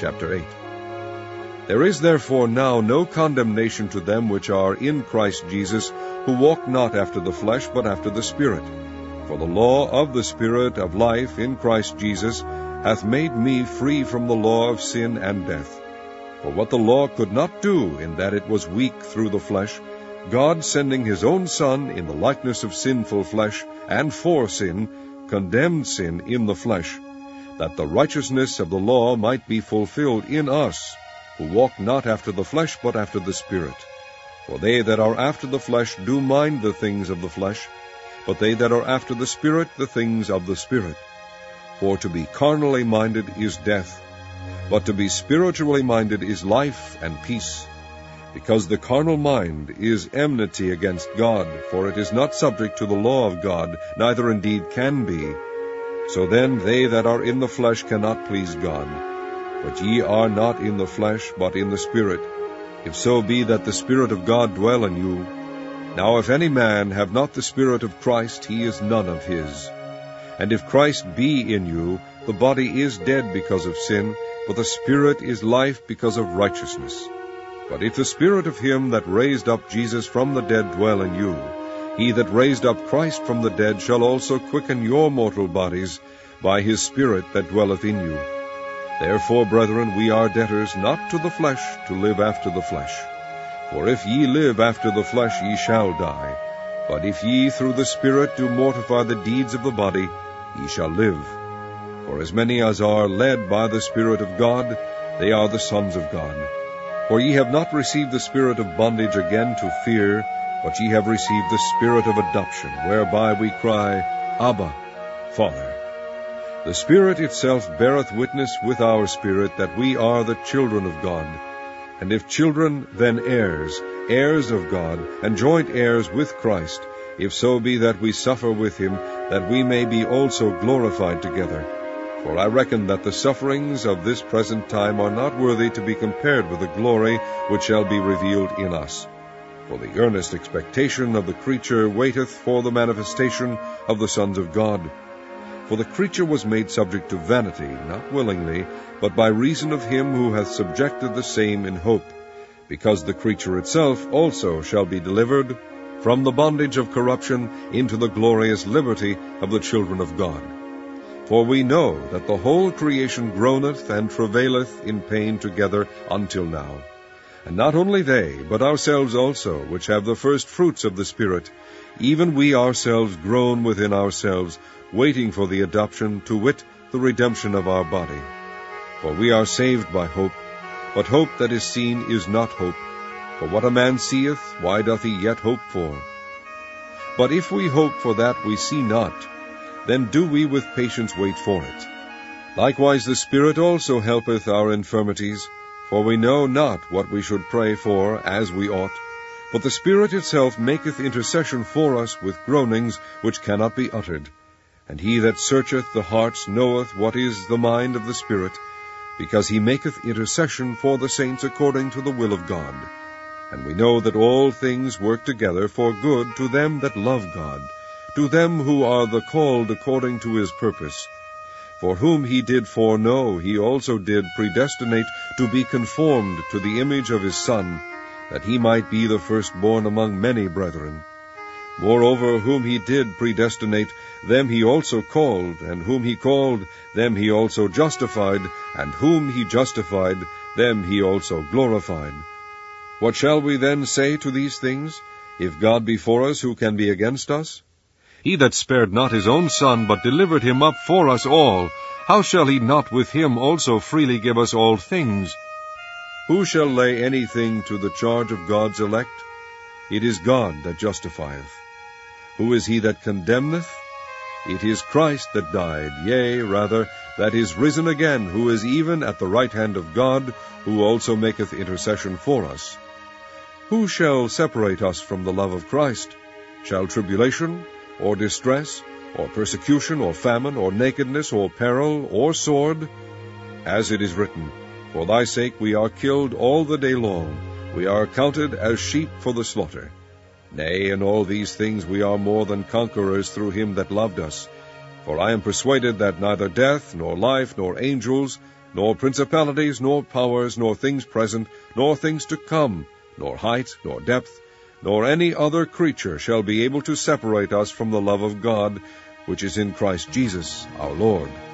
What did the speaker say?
chapter 8. There is therefore now no condemnation to them which are in Christ Jesus, who walk not after the flesh, but after the Spirit. For the law of the Spirit of life in Christ Jesus hath made me free from the law of sin and death. For what the law could not do, in that it was weak through the flesh, God, sending his own Son in the likeness of sinful flesh, and for sin, condemned sin in the flesh, that the righteousness of the law might be fulfilled in us, who walk not after the flesh, but after the Spirit. For they that are after the flesh do mind the things of the flesh, but they that are after the Spirit the things of the Spirit. For to be carnally minded is death, but to be spiritually minded is life and peace. Because the carnal mind is enmity against God, for it is not subject to the law of God, neither indeed can be. So then they that are in the flesh cannot please God. But ye are not in the flesh, but in the Spirit, if so be that the Spirit of God dwell in you. Now if any man have not the Spirit of Christ, he is none of his. And if Christ be in you, the body is dead because of sin, but the Spirit is life because of righteousness. But if the Spirit of him that raised up Jesus from the dead dwell in you, he that raised up Christ from the dead shall also quicken your mortal bodies by his Spirit that dwelleth in you. Therefore, brethren, we are debtors not to the flesh, to live after the flesh. For if ye live after the flesh, ye shall die. But if ye through the Spirit do mortify the deeds of the body, ye shall live. For as many as are led by the Spirit of God, they are the sons of God. For ye have not received the spirit of bondage again to fear, but ye have received the Spirit of adoption, whereby we cry, Abba, Father. The Spirit itself beareth witness with our spirit that we are the children of God. And if children, then heirs, heirs of God, and joint heirs with Christ, if so be that we suffer with him, that we may be also glorified together. For I reckon that the sufferings of this present time are not worthy to be compared with the glory which shall be revealed in us. For the earnest expectation of the creature waiteth for the manifestation of the sons of God. For the creature was made subject to vanity, not willingly, but by reason of him who hath subjected the same in hope, because the creature itself also shall be delivered from the bondage of corruption into the glorious liberty of the children of God. For we know that the whole creation groaneth and travaileth in pain together until now. And not only they, but ourselves also, which have the first fruits of the Spirit, even we ourselves groan within ourselves, waiting for the adoption, to wit, the redemption of our body. For we are saved by hope, but hope that is seen is not hope. For what a man seeth, why doth he yet hope for? But if we hope for that we see not, then do we with patience wait for it. Likewise the Spirit also helpeth our infirmities, for we know not what we should pray for as we ought. But the Spirit itself maketh intercession for us with groanings which cannot be uttered. And he that searcheth the hearts knoweth what is the mind of the Spirit, because he maketh intercession for the saints according to the will of God. And we know that all things work together for good to them that love God, to them who are the called according to his purpose. For whom he did foreknow, he also did predestinate to be conformed to the image of his Son, that he might be the firstborn among many brethren. Moreover, whom he did predestinate, them he also called, and whom he called, them he also justified, and whom he justified, them he also glorified. What shall we then say to these things? If God be for us, who can be against us? He that spared not his own Son, but delivered him up for us all, how shall he not with him also freely give us all things? Who shall lay anything to the charge of God's elect? It is God that justifieth. Who is he that condemneth? It is Christ that died, yea, rather, that is risen again, who is even at the right hand of God, who also maketh intercession for us. Who shall separate us from the love of Christ? Shall tribulation, or distress, or persecution, or famine, or nakedness, or peril, or sword? As it is written, For thy sake we are killed all the day long, we are accounted as sheep for the slaughter. Nay, in all these things we are more than conquerors through him that loved us. For I am persuaded that neither death, nor life, nor angels, nor principalities, nor powers, nor things present, nor things to come, nor height, nor depth, nor any other creature shall be able to separate us from the love of God, which is in Christ Jesus our Lord.